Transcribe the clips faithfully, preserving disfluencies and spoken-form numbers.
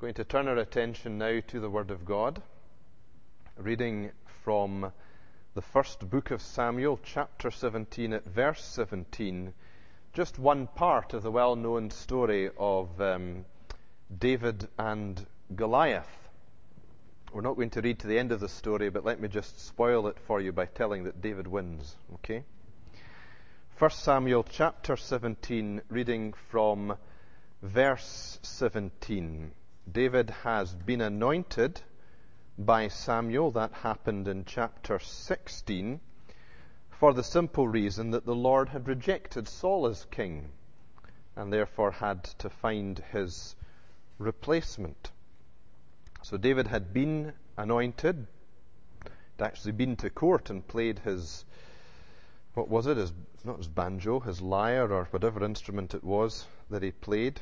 Going to turn our attention now to the Word of God, reading from the first book of Samuel, chapter seventeen, at verse seventeen, just one part of the well-known story of um, David and Goliath. We're not going to read to the end of the story, but let me just spoil it for you by telling that David wins, okay? First Samuel, chapter seventeen, reading from verse seventeen. David has been anointed by Samuel. That happened in chapter sixteen, for the simple reason that the Lord had rejected Saul as king and therefore had to find his replacement. So David had been anointed, had actually been to court and played his, what was it, his, not his banjo, his lyre or whatever instrument it was that he played.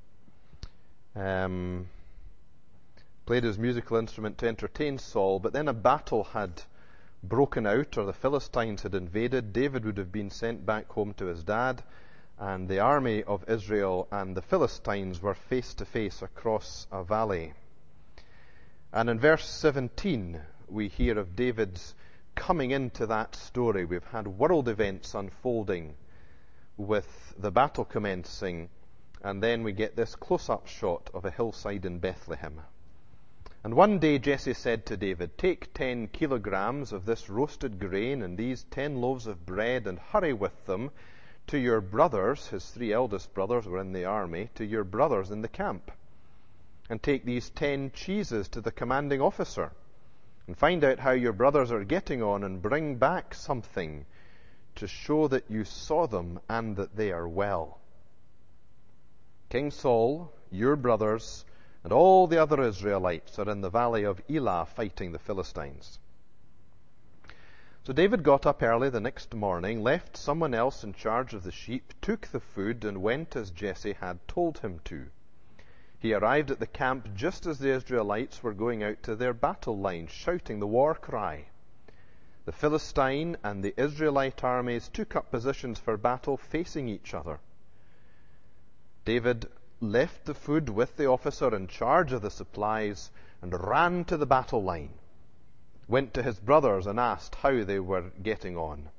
Um, played his musical instrument to entertain Saul, but then a battle had broken out, or the Philistines had invaded. David would have been sent back home to his dad, and the army of Israel and the Philistines were face to face across a valley. And in verse seventeen, we hear of David's coming into that story. We've had world events unfolding with the battle commencing, and then we get this close-up shot of a hillside in Bethlehem. And one day Jesse said to David, "Take ten kilograms of this roasted grain and these ten loaves of bread and hurry with them to your brothers," his three eldest brothers were in the army, "to your brothers in the camp. And take these ten cheeses to the commanding officer and find out how your brothers are getting on and bring back something to show that you saw them and that they are well. King Saul, your brothers, and all the other Israelites are in the valley of Elah fighting the Philistines." So David got up early the next morning, left someone else in charge of the sheep, took the food, and went as Jesse had told him to. He arrived at the camp just as the Israelites were going out to their battle line, shouting the war cry. The Philistine and the Israelite armies took up positions for battle, facing each other. David left the food with the officer in charge of the supplies and ran to the battle line, went to his brothers and asked how they were getting on.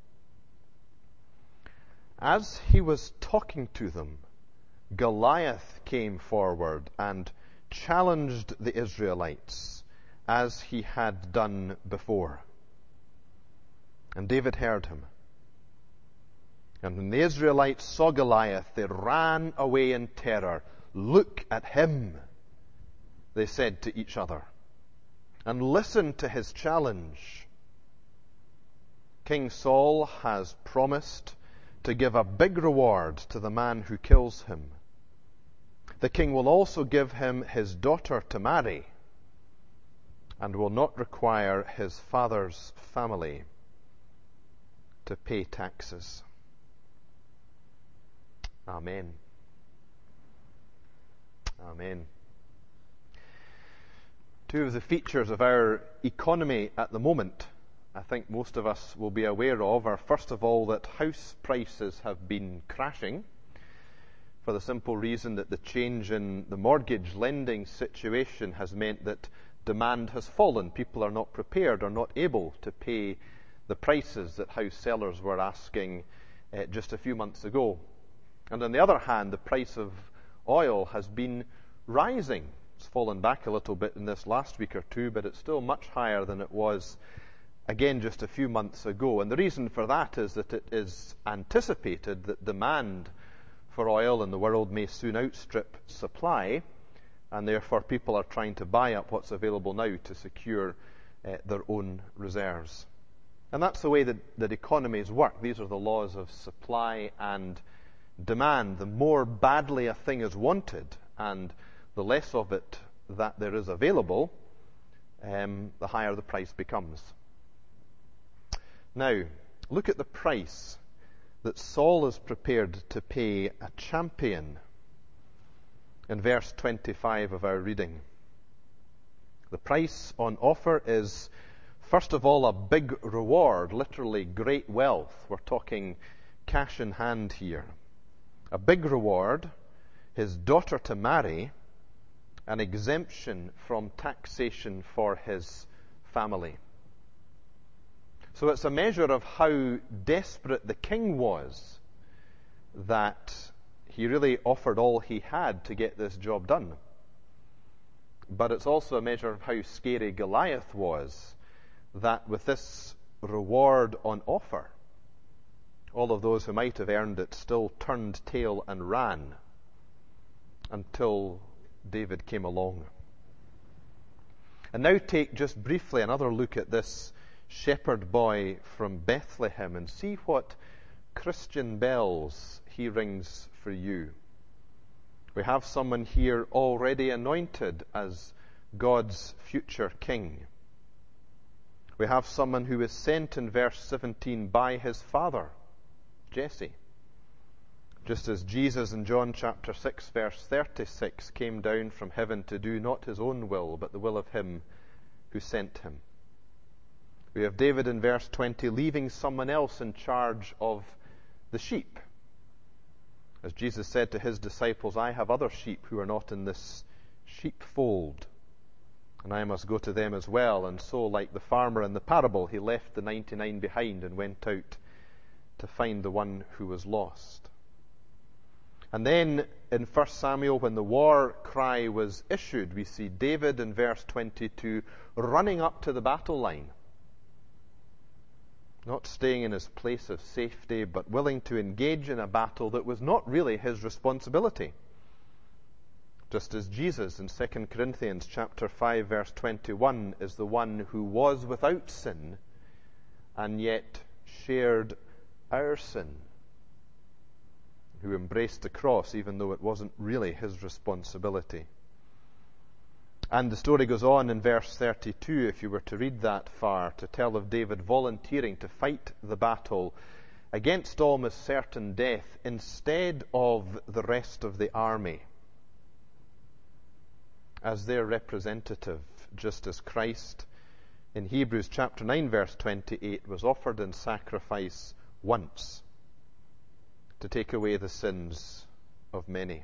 As he was talking to them, Goliath came forward and challenged the Israelites as he had done before. And David heard him. And when the Israelites saw Goliath, they ran away in terror. "Look at him," they said to each other, "and listen to his challenge." King Saul has promised to give a big reward to the man who kills him. The king will also give him his daughter to marry and will not require his father's family to pay taxes. Amen. Amen. Two of the features of our economy at the moment, I think most of us will be aware of, are first of all that house prices have been crashing, for the simple reason that the change in the mortgage lending situation has meant that demand has fallen. People are not prepared or not able to pay the prices that house sellers were asking uh, just a few months ago. And on the other hand, the price of oil has been rising. It's fallen back a little bit in this last week or two, but it's still much higher than it was, again, just a few months ago. And the reason for that is that it is anticipated that demand for oil in the world may soon outstrip supply, and therefore people are trying to buy up what's available now to secure uh, their own reserves. And that's the way that, that economies work. These are the laws of supply and demand. The more badly a thing is wanted and the less of it that there is available, um, the higher the price becomes. Now, look at the price that Saul is prepared to pay a champion in verse twenty-five of our reading. The price on offer is, first of all, a big reward, literally great wealth. We're talking cash in hand here. A big reward, his daughter to marry, an exemption from taxation for his family. So it's a measure of how desperate the king was that he really offered all he had to get this job done. But it's also a measure of how scary Goliath was, that with this reward on offer, all of those who might have earned it still turned tail and ran until David came along. And now take just briefly another look at this shepherd boy from Bethlehem and see what Christian bells he rings for you. We have someone here already anointed as God's future king. We have someone who is sent in verse seventeen by his father, Jesse. Just as Jesus in John chapter six verse thirty-six came down from heaven to do not his own will, but the will of him who sent him. We have David in verse twenty leaving someone else in charge of the sheep. As Jesus said to his disciples, I have other sheep who are not in this sheepfold, and I must go to them as well. And so, like the farmer in the parable, he left the ninety-nine behind and went out to find the one who was lost. And then in First Samuel, when the war cry was issued, we see David in verse twenty-two running up to the battle line, not staying in his place of safety, but willing to engage in a battle that was not really his responsibility. Just as Jesus in Second Corinthians chapter five verse twenty-one is the one who was without sin and yet shared our sin, who embraced the cross even though it wasn't really his responsibility. And the story goes on in verse thirty-two, if you were to read that far, to tell of David volunteering to fight the battle against almost certain death instead of the rest of the army, as their representative, just as Christ in Hebrews chapter nine verse twenty-eight was offered in sacrifice once to take away the sins of many.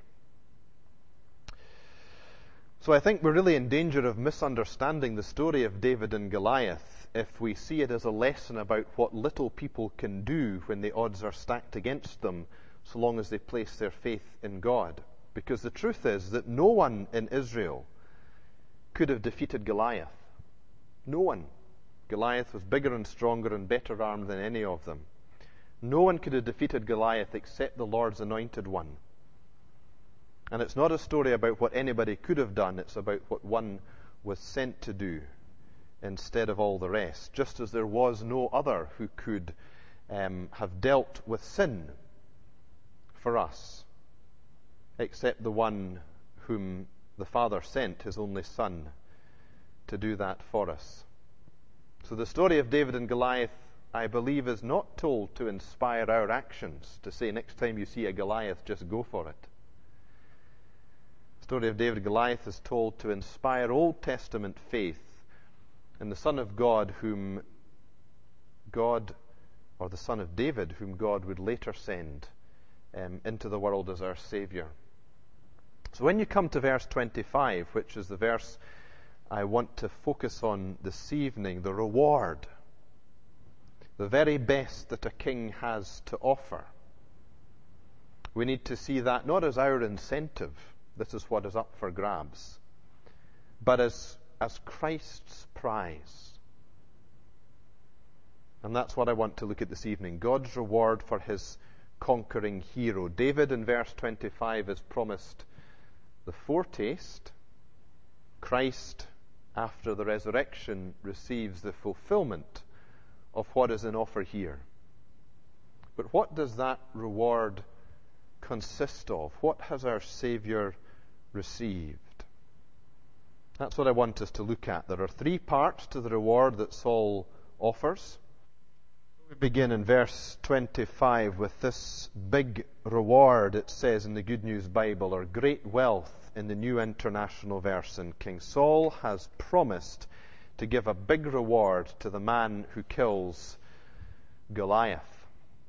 So I think we're really in danger of misunderstanding the story of David and Goliath if we see it as a lesson about what little people can do when the odds are stacked against them, so long as they place their faith in God. Because the truth is that no one in Israel could have defeated Goliath. No one. Goliath was bigger and stronger and better armed than any of them. No one could have defeated Goliath except the Lord's anointed one. And it's not a story about what anybody could have done, it's about what one was sent to do instead of all the rest. Just as there was no other who could um, have dealt with sin for us, except the one whom the Father sent, his only Son, to do that for us. So the story of David and Goliath, I believe, is not told to inspire our actions, to say next time you see a Goliath, just go for it. The story of David and Goliath is told to inspire Old Testament faith in the Son of God, whom God, or the Son of David, whom God would later send um, into the world as our Savior. So when you come to verse twenty-five, which is the verse I want to focus on this evening, the reward, the very best that a king has to offer, we need to see that not as our incentive, this is what is up for grabs, but as, as Christ's prize. And that's what I want to look at this evening, God's reward for his conquering hero. David in verse twenty-five is promised the foretaste. Christ, after the resurrection, receives the fulfillment of what is in offer here. But what does that reward consist of? What has our Savior received? That's what I want us to look at. There are three parts to the reward that Saul offers. We begin in verse twenty-five with this big reward, it says in the Good News Bible, or great wealth in the New International Version. King Saul has promised to give a big reward to the man who kills Goliath.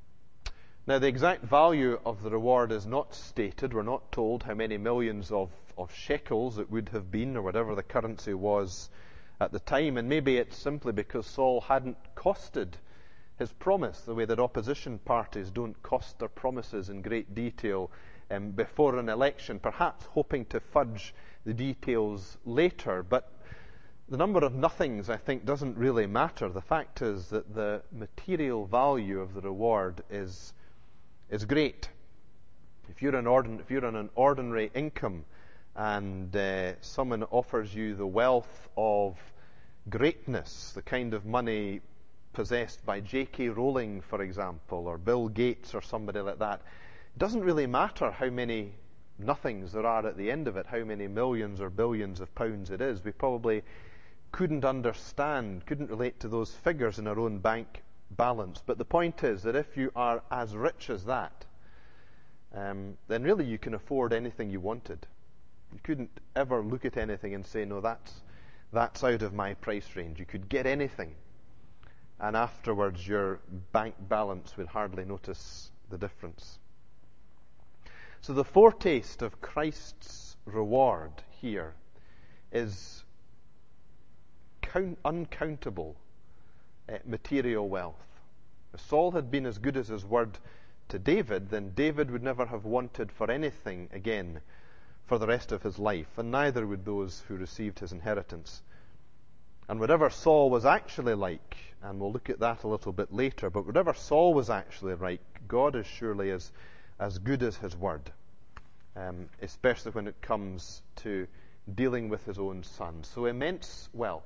Now, the exact value of the reward is not stated. We're not told how many millions of, of shekels it would have been, or whatever the currency was at the time. And maybe it's simply because Saul hadn't costed his promise, the way that opposition parties don't cost their promises in great detail um, before an election, perhaps hoping to fudge the details later. But the number of nothings, I think, doesn't really matter. The fact is that the material value of the reward is is great. If you're an ordin- if you're on an ordinary income and uh, someone offers you the wealth of greatness, the kind of money possessed by J K Rowling, for example, or Bill Gates or somebody like that, it doesn't really matter how many nothings there are at the end of it, how many millions or billions of pounds it is. We probably couldn't understand, couldn't relate to those figures in our own bank balance. But the point is that if you are as rich as that, um, then really you can afford anything you wanted. You couldn't ever look at anything and say, no, that's, that's out of my price range. You could get anything, and afterwards your bank balance would hardly notice the difference. So the foretaste of Christ's reward here is count, uncountable uh, material wealth. If Saul had been as good as his word to David, then David would never have wanted for anything again for the rest of his life, and neither would those who received his inheritance. And whatever Saul was actually like, and we'll look at that a little bit later, but whatever Saul was actually like, God is surely as, as good as his word, um, especially when it comes to dealing with his own son. So immense wealth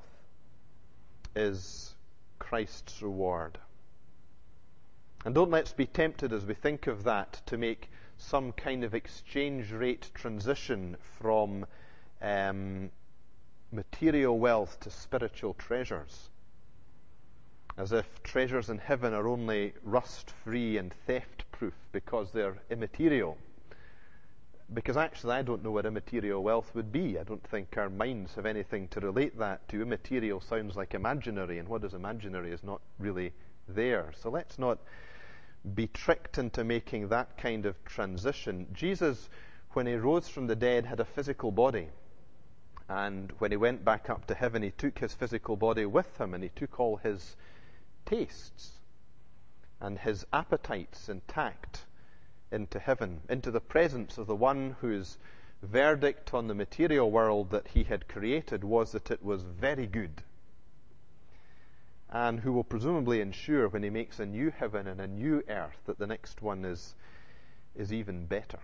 is Christ's reward. And don't let's be tempted as we think of that to make some kind of exchange rate transition from um, material wealth to spiritual treasures, as if treasures in heaven are only rust-free and theft-proof because they're immaterial. Because actually I don't know what immaterial wealth would be. I don't think our minds have anything to relate that to. Immaterial sounds like imaginary, and what is imaginary is not really there. So let's not be tricked into making that kind of transition. Jesus, when he rose from the dead, had a physical body. And when he went back up to heaven, he took his physical body with him, and he took all his tastes and his appetites intact into heaven, into the presence of the one whose verdict on the material world that he had created was that it was very good, and who will presumably ensure when he makes a new heaven and a new earth that the next one is, is even better.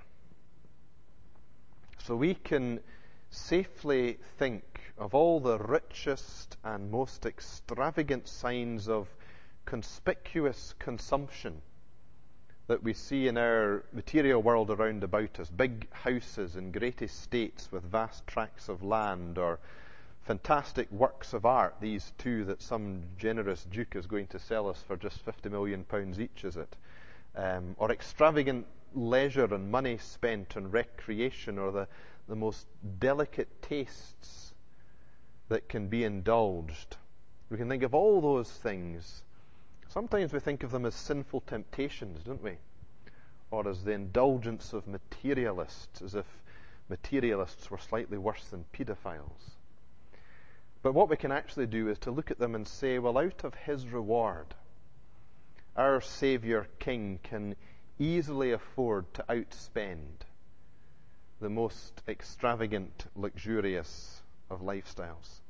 So we can safely think of all the richest and most extravagant signs of conspicuous consumption that we see in our material world around about us, big houses and great estates with vast tracts of land, or fantastic works of art, these two that some generous duke is going to sell us for just fifty million pounds each, is it? Um, or extravagant leisure and money spent on recreation, or the, the most delicate tastes that can be indulged. We can think of all those things. Sometimes we think of them as sinful temptations, don't we? Or as the indulgence of materialists, as if materialists were slightly worse than pedophiles. But what we can actually do is to look at them and say, well, out of his reward, our Saviour King can easily afford to outspend the most extravagant, luxurious of lifestyles.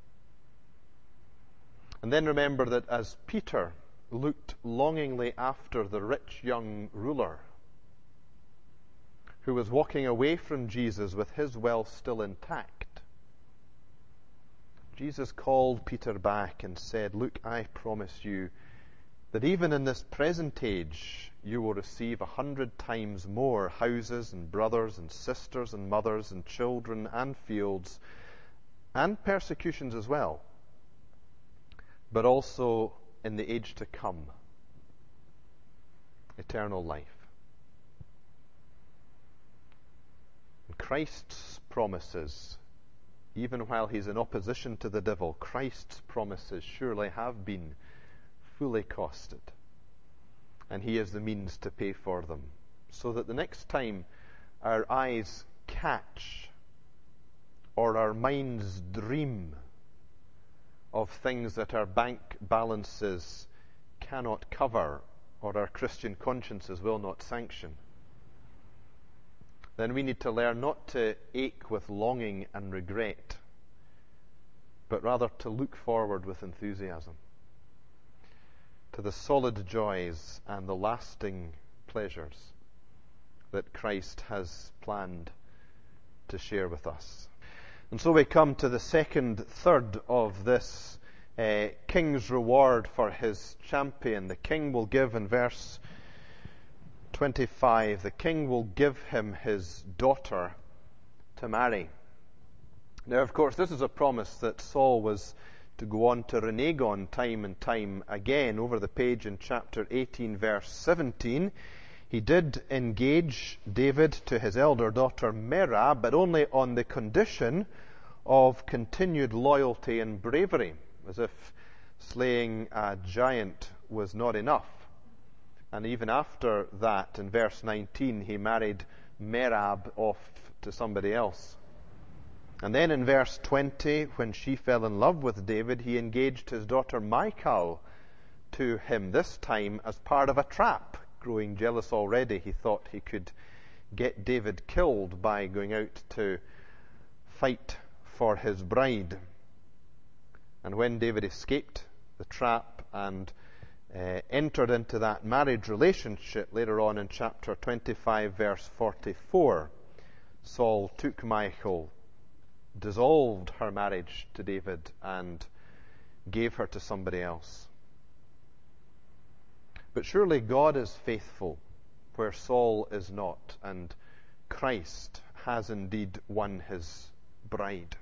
And then remember that as Peter looked longingly after the rich young ruler who was walking away from Jesus with his wealth still intact, Jesus called Peter back and said, look, I promise you that even in this present age you will receive a hundred times more houses and brothers and sisters and mothers and children and fields and persecutions as well, but also in the age to come, eternal life. And Christ's promises, even while he's in opposition to the devil, Christ's promises surely have been fully costed. And he is the means to pay for them. So that the next time our eyes catch or our minds dream of things that our bank balances cannot cover or our Christian consciences will not sanction, then we need to learn not to ache with longing and regret, but rather to look forward with enthusiasm to the solid joys and the lasting pleasures that Christ has planned to share with us. And so we come to the second third of this uh, king's reward for his champion. The king will give, in verse twenty-five, the king will give him his daughter to marry. Now, of course, this is a promise that Saul was to go on to renege on time and time again. Over the page in chapter eighteen, verse seventeen, he did engage David to his elder daughter Merab, but only on the condition of continued loyalty and bravery, as if slaying a giant was not enough. And even after that, in verse nineteen, he married Merab off to somebody else. And then in verse twenty, when she fell in love with David, he engaged his daughter Michal to him, this time as part of a trap. Growing jealous already, he thought he could get David killed by going out to fight for his bride. And when David escaped the trap and uh, entered into that marriage relationship later on in chapter twenty-five, verse forty-four, Saul took Michal, dissolved her marriage to David, and gave her to somebody else. But surely God is faithful where Saul is not, and Christ has indeed won his bride.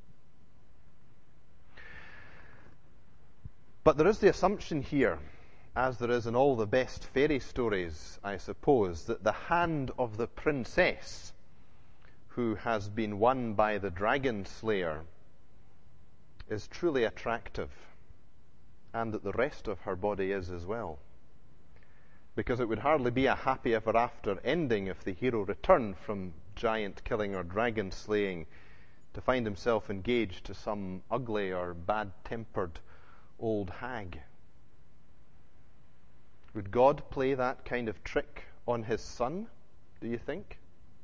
But there is the assumption here, as there is in all the best fairy stories, I suppose, that the hand of the princess who has been won by the dragon slayer is truly attractive, and that the rest of her body is as well. Because it would hardly be a happy ever after ending if the hero returned from giant killing or dragon slaying to find himself engaged to some ugly or bad-tempered old hag. Would God play that kind of trick on his son, do you think?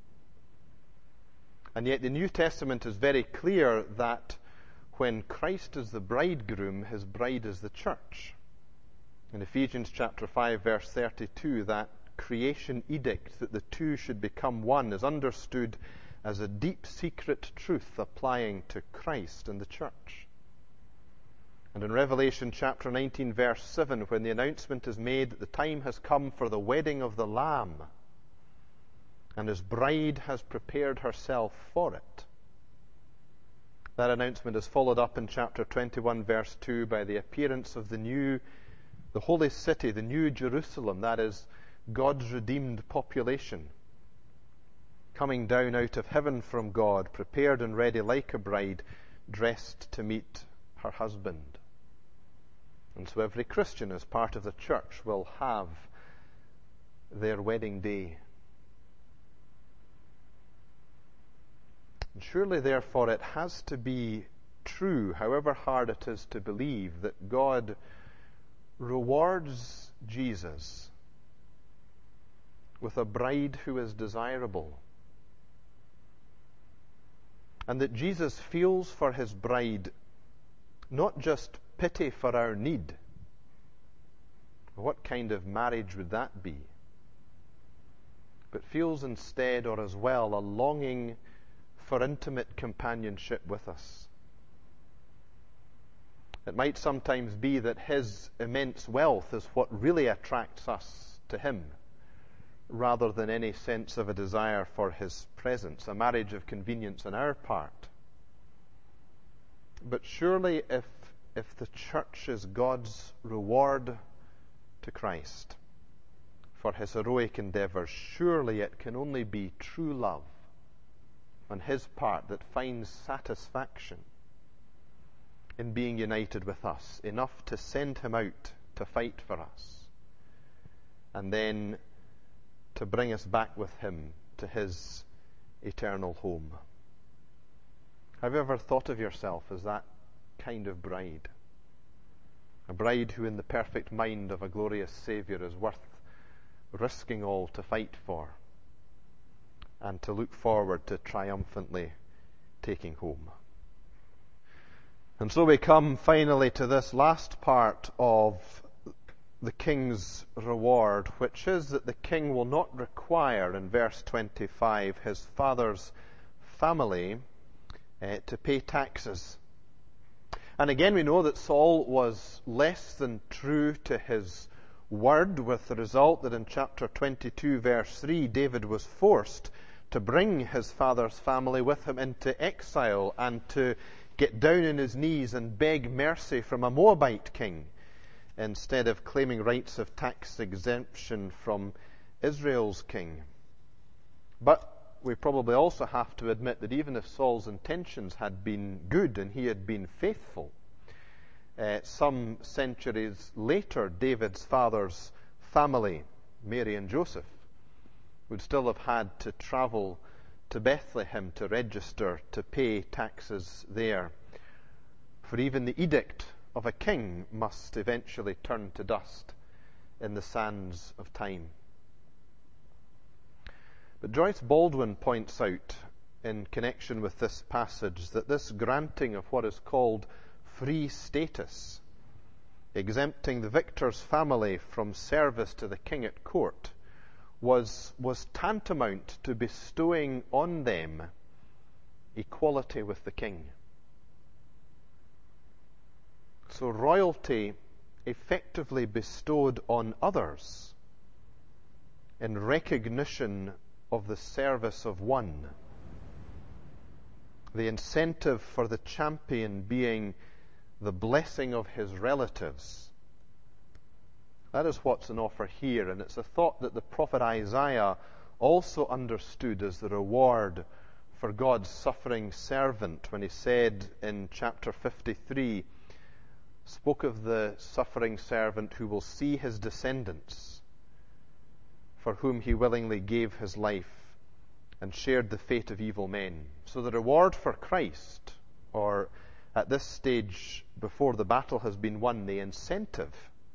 And yet the New Testament is very clear that when Christ is the bridegroom, his bride is the church. In Ephesians chapter five, verse thirty-two, that creation edict that the two should become one is understood as a deep secret truth applying to Christ and the church. And in Revelation chapter nineteen, verse seven, when the announcement is made that the time has come for the wedding of the Lamb, and his bride has prepared herself for it, that announcement is followed up in chapter twenty-one, verse two, by the appearance of the new, the holy city, the new Jerusalem, that is, God's redeemed population, coming down out of heaven from God, prepared and ready like a bride, dressed to meet her husband. And so every Christian, as part of the church, will have their wedding day. And surely, therefore, it has to be true, however hard it is to believe, that God rewards Jesus with a bride who is desirable, and that Jesus feels for his bride not just pity for our need. What kind of marriage would that be? But feels instead, or as well, a longing for intimate companionship with us. It might sometimes be that his immense wealth is what really attracts us to him, rather than any sense of a desire for his presence, a marriage of convenience on our part. But surely if, if the church is God's reward to Christ for his heroic endeavours, surely it can only be true love on his part that finds satisfaction in being united with us, enough to send him out to fight for us, and then to bring us back with him to his eternal home. Have you ever thought of yourself as that kind of bride? A bride who in the perfect mind of a glorious Saviour is worth risking all to fight for and to look forward to triumphantly taking home. And so we come finally to this last part of the king's reward, which is that the king will not require, in verse twenty-five, his father's family uh, to pay taxes. And again, we know that Saul was less than true to his word, with the result that in chapter twenty-two, verse three, David was forced to bring his father's family with him into exile and to get down on his knees and beg mercy from a Moabite king instead of claiming rights of tax exemption from Israel's king. But we probably also have to admit that even if Saul's intentions had been good and he had been faithful, uh, some centuries later, David's father's family, Mary and Joseph, would still have had to travel to Bethlehem to register, to pay taxes there. For even the edict of a king must eventually turn to dust in the sands of time. But Joyce Baldwin points out, in connection with this passage, that this granting of what is called free status, exempting the victor's family from service to the king at court, was, was tantamount to bestowing on them equality with the king. So royalty effectively bestowed on others in recognition of the service of one. The incentive for the champion being the blessing of his relatives. That is what's on offer here, and it's a thought that the prophet Isaiah also understood as the reward for God's suffering servant when he said in chapter fifty-three, spoke of the suffering servant who will see his descendants, for whom he willingly gave his life and shared the fate of evil men. So the reward for Christ, or at this stage before the battle has been won, the incentive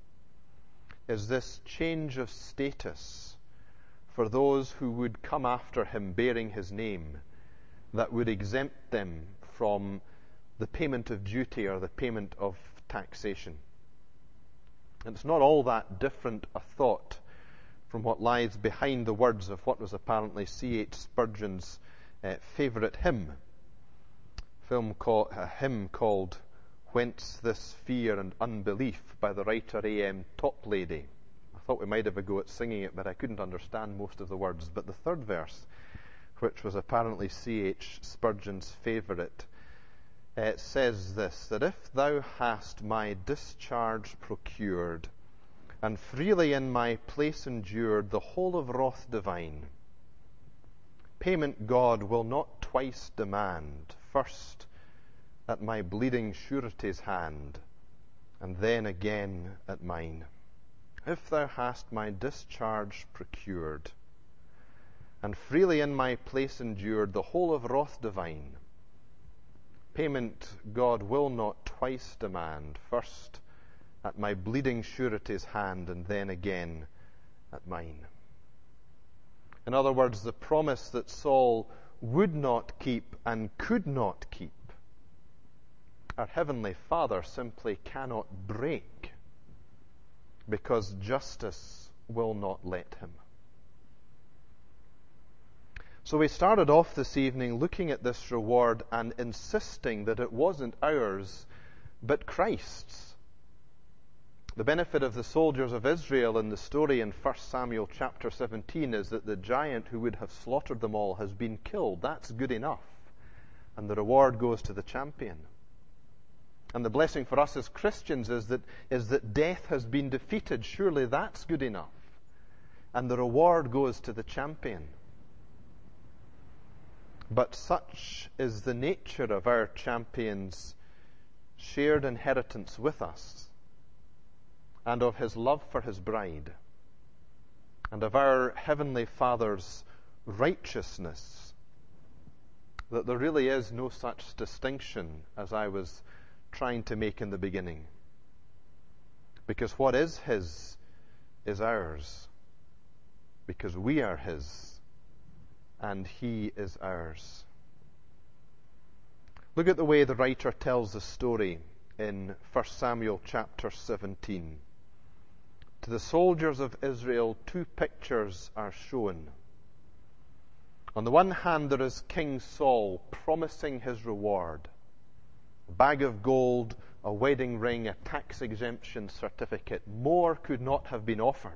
is this change of status for those who would come after him bearing his name, that would exempt them from the payment of duty or the payment of taxation. And it's not all that different a thought from what lies behind the words of what was apparently C H Spurgeon's uh, favourite hymn, film called, a hymn called Whence This Fear and Unbelief by the writer A M Toplady. I thought we might have a go at singing it, but I couldn't understand most of the words. But the third verse, which was apparently C H Spurgeon's favourite, it says this, that if thou hast my discharge procured, and freely in my place endured the whole of wrath divine, payment God will not twice demand, first at my bleeding surety's hand, and then again at mine. If thou hast my discharge procured, and freely in my place endured the whole of wrath divine, payment God will not twice demand, first at my bleeding surety's hand, and then again at mine. In other words, the promise that Saul would not keep and could not keep, our Heavenly Father simply cannot break, because justice will not let him. So we started off this evening looking at this reward and insisting that it wasn't ours, but Christ's. The benefit of the soldiers of Israel in the story in First Samuel chapter seventeen is that the giant who would have slaughtered them all has been killed. That's good enough. And the reward goes to the champion. And the blessing for us as Christians is that, is that death has been defeated. Surely that's good enough. And the reward goes to the champion. But such is the nature of our champion's shared inheritance with us, and of his love for his bride, and of our Heavenly Father's righteousness, that there really is no such distinction as I was trying to make in the beginning. Because what is His is ours. Because we are His, and He is ours. Look at the way the writer tells the story in First Samuel chapter seventeen. To the soldiers of Israel, two pictures are shown. On the one hand, there is King Saul promising his reward: a bag of gold, a wedding ring, a tax exemption certificate. More could not have been offered.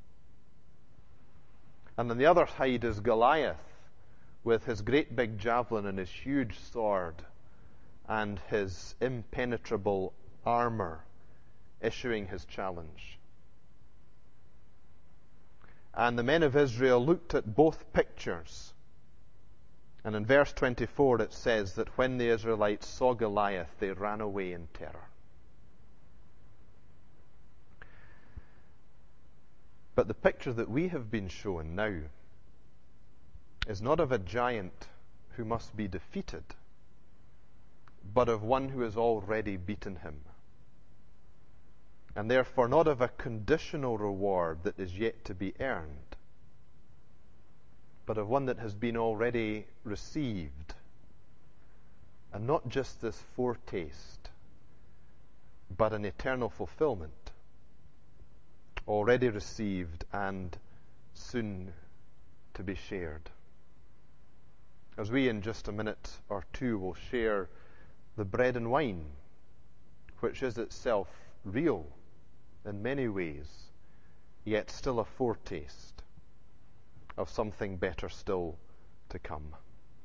And on the other side is Goliath with his great big javelin and his huge sword and his impenetrable armor issuing his challenge. And the men of Israel looked at both pictures. And in verse twenty-four it says that when the Israelites saw Goliath, they ran away in terror. But the picture that we have been shown now is not of a giant who must be defeated, but of one who has already beaten him. And therefore not of a conditional reward that is yet to be earned, but of one that has been already received. And not just this foretaste, but an eternal fulfillment, already received and soon to be shared. As we in just a minute or two will share the bread and wine, which is itself real in many ways, yet still a foretaste of something better still to come.